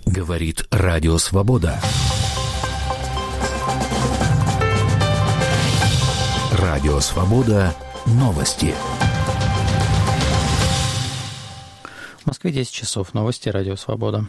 Говорит Радио Свобода. Радио Свобода. Новости. В Москве 10 часов. Новости. Радио Свобода.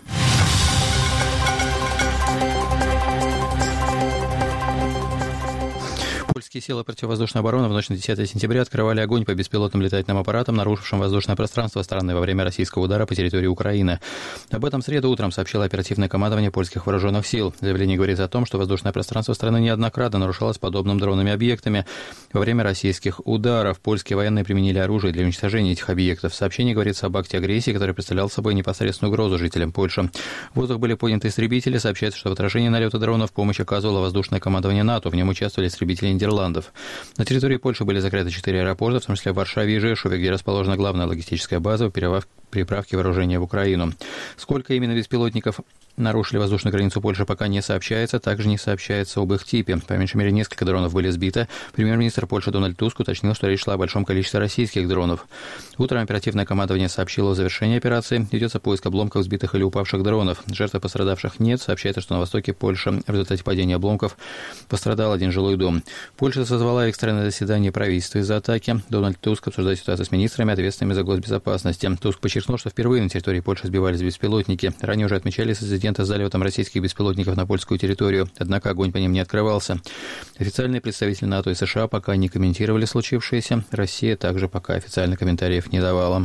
Польские силы противовоздушной обороны в ночь на 10 сентября открывали огонь по беспилотным летательным аппаратам, нарушившим воздушное пространство страны во время российского удара по территории Украины. Об этом в среду утром сообщило оперативное командование польских вооруженных сил. Заявление говорит о том, что воздушное пространство страны неоднократно нарушалось подобным дронами объектами. Во время российских ударов польские военные применили оружие для уничтожения этих объектов. В сообщении говорится об акте агрессии, который представлял собой непосредственную угрозу жителям Польши. В воздух были подняты истребители. Сообщается, что в отражении налета дронов помощь оказывало воздушное командование НАТО. В нем участвовали истребители Нидерландов. На территории Польши были закрыты 4 аэропорта, в том числе в Варшаве и Жешуве, где расположена главная логистическая база переправки вооружения в Украину. Сколько именно беспилотников нарушили воздушную границу Польши, пока не сообщается. Также не сообщается об их типе. По меньшей мере, несколько дронов были сбиты. Премьер-министр Польши Дональд Туск уточнил, что речь шла о большом количестве российских дронов. Утром оперативное командование сообщило о завершении операции. Ведется поиск обломков сбитых или упавших дронов. Жертв и пострадавших нет. Сообщается, что на востоке Польши в результате падения обломков пострадал один жилой дом. Польша созвала экстренное заседание правительства из-за атаки. Дональд Туск обсуждает ситуацию с министрами, ответственными за госбезопасность. Туск подчеркнул, что впервые на территории Польши сбивались беспилотники. Ранее уже отмечали инциденты с залетом российских беспилотников на польскую территорию, однако огонь по ним не открывался. Официальные представители НАТО и США пока не комментировали случившееся. Россия также пока официально комментариев не давала.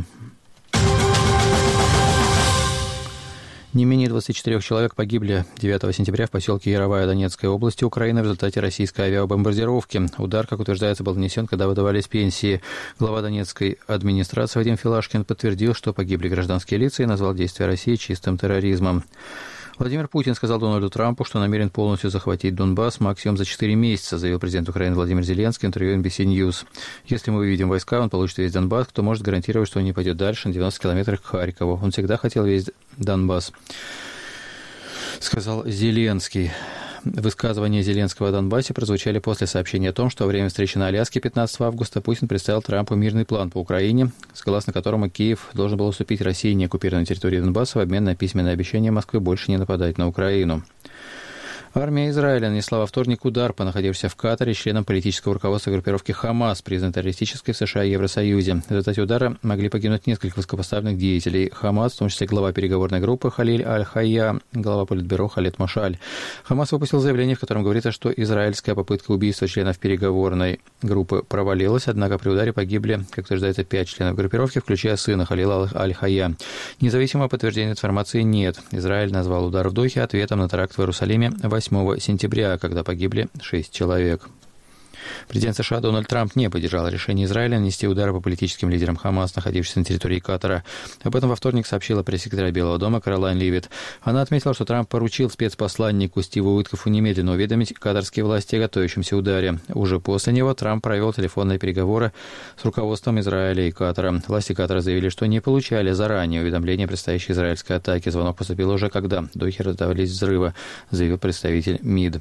Не менее 24 человек погибли 9 сентября в поселке Яровая Донецкой области Украины в результате российской авиабомбардировки. Удар, как утверждается, был нанесен, когда выдавались пенсии. Глава Донецкой администрации Вадим Филашкин подтвердил, что погибли гражданские лица и назвал действия России чистым терроризмом. Владимир Путин сказал Дональду Трампу, что намерен полностью захватить Донбасс максимум за 4 месяца, заявил президент Украины Владимир Зеленский в интервью NBC News. Если мы выведем войска, он получит весь Донбасс, кто может гарантировать, что он не пойдет дальше на 90 километрах к Харькову. Он всегда хотел весь Донбасс, сказал Зеленский. Высказывания Зеленского о Донбассе прозвучали после сообщения о том, что во время встречи на Аляске 15 августа Путин представил Трампу мирный план по Украине, согласно которому Киев должен был уступить России неоккупированной территории Донбасса в обмен на письменное обещание Москвы больше не нападать на Украину. Армия Израиля нанесла во вторник удар по находившимся в Катаре членам политического руководства группировки «Хамас», признанной террористической в США и Евросоюзе. В результате удара могли погибнуть несколько высокопоставленных деятелей «Хамас», в том числе глава переговорной группы Халиль Аль-Хайя, глава политбюро Халед Машаль. «Хамас» выпустил заявление, в котором говорится, что израильская попытка убийства членов переговорной группы провалилась, однако при ударе погибли, как утверждается, 5 членов группировки, включая сына Халила Аль-Хайя. Независимого подтверждения информации нет. Израиль назвал удар в Дохе ответом на теракт в Иерусалиме 8 сентября, когда погибли 6 человек. Президент США Дональд Трамп не поддержал решение Израиля нанести удары по политическим лидерам Хамас, находившимся на территории Катара. Об этом во вторник сообщила пресс-секретарь Белого дома Каролайн Ливит. Она отметила, что Трамп поручил спецпосланнику Стиву Уиткофу немедленно уведомить катарские власти о готовящемся ударе. Уже после него Трамп провел телефонные переговоры с руководством Израиля и Катара. Власти Катара заявили, что не получали заранее уведомления о предстоящей израильской атаке. Звонок поступил уже когда в Дохе раздавались взрывы, заявил представитель МИД.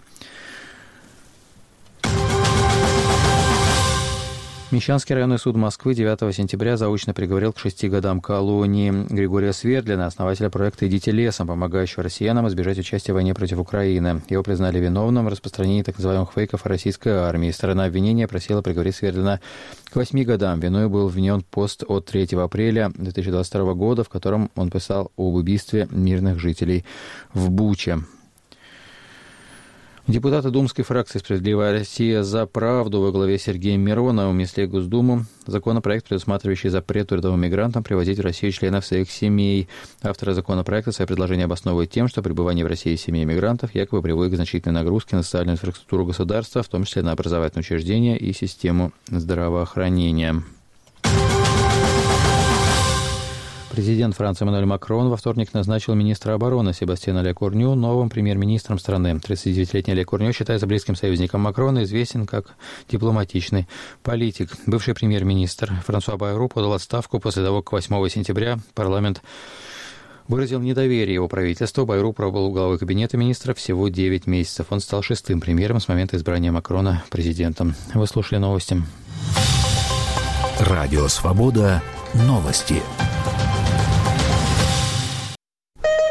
Мещанский районный суд Москвы 9 сентября заочно приговорил к 6 годам колонии Григория Свердлина, основателя проекта «Идите лесом», помогающего россиянам избежать участия в войне против Украины. Его признали виновным в распространении так называемых фейков о российской армии. Сторона обвинения просила приговорить Свердлина к 8 годам. Виной был вменен пост от 3 апреля 2022 года, в котором он писал об убийстве мирных жителей в Буче. Депутаты Думской фракции «Справедливая Россия за правду» во главе с Сергеем Мироновым внесли в Госдуму законопроект, предусматривающий запрет трудовым мигрантам привозить в Россию членов своих семей. Авторы законопроекта свои предложения обосновывают тем, что пребывание в России семей мигрантов якобы приводит к значительной нагрузке на социальную инфраструктуру государства, в том числе на образовательные учреждения и систему здравоохранения. Президент Франции Эммануэль Макрон во вторник назначил министра обороны Себастьяна Лекорню новым премьер-министром страны. 39-летний Лекорню считается близким союзником Макрона, известен как дипломатичный политик. Бывший премьер-министр Франсуа Байру подал отставку после того, как 8 сентября парламент выразил недоверие его правительству. Байру пробыл у главы кабинета министра всего 9 месяцев. Он стал 6-м премьером с момента избрания Макрона президентом. Вы слушали новости. Радио «Свобода». Новости.